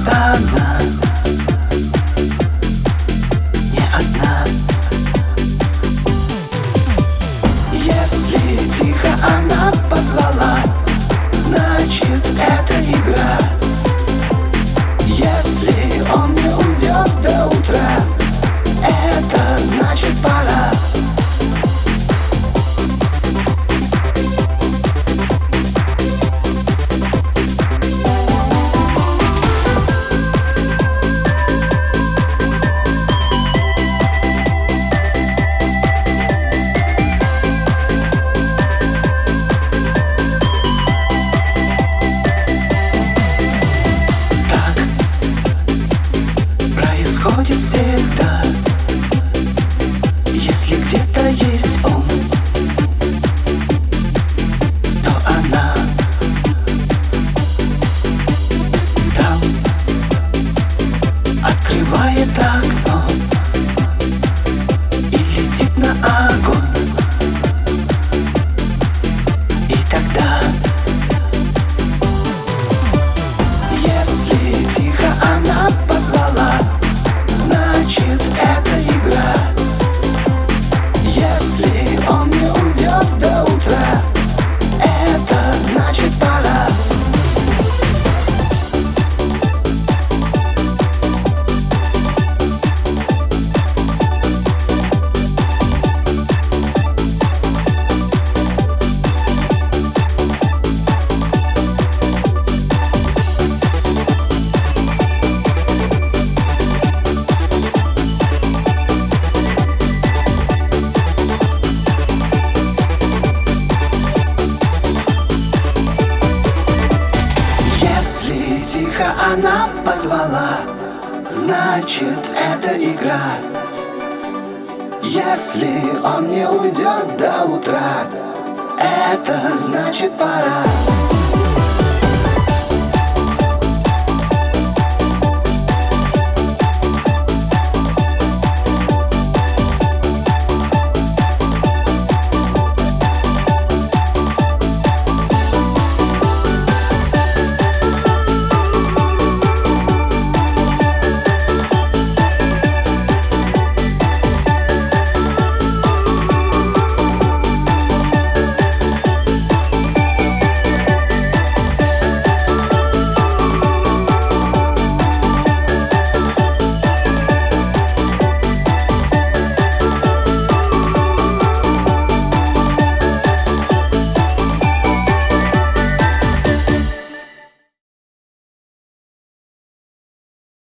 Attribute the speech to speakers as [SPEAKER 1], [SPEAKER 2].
[SPEAKER 1] она не одна. Если тихо она позвала, значит это игра. Если он не уйдет до утра, это значит пора. Происходит всегда, если где-то есть он, то она там открывает окно и летит на огонь. И тогда, если тихо она позвала, значит это игра. Если он не уйдет до утра, это значит пора. Тихо она позвала, значит это игра. Если он не уйдет до утра, это значит пора.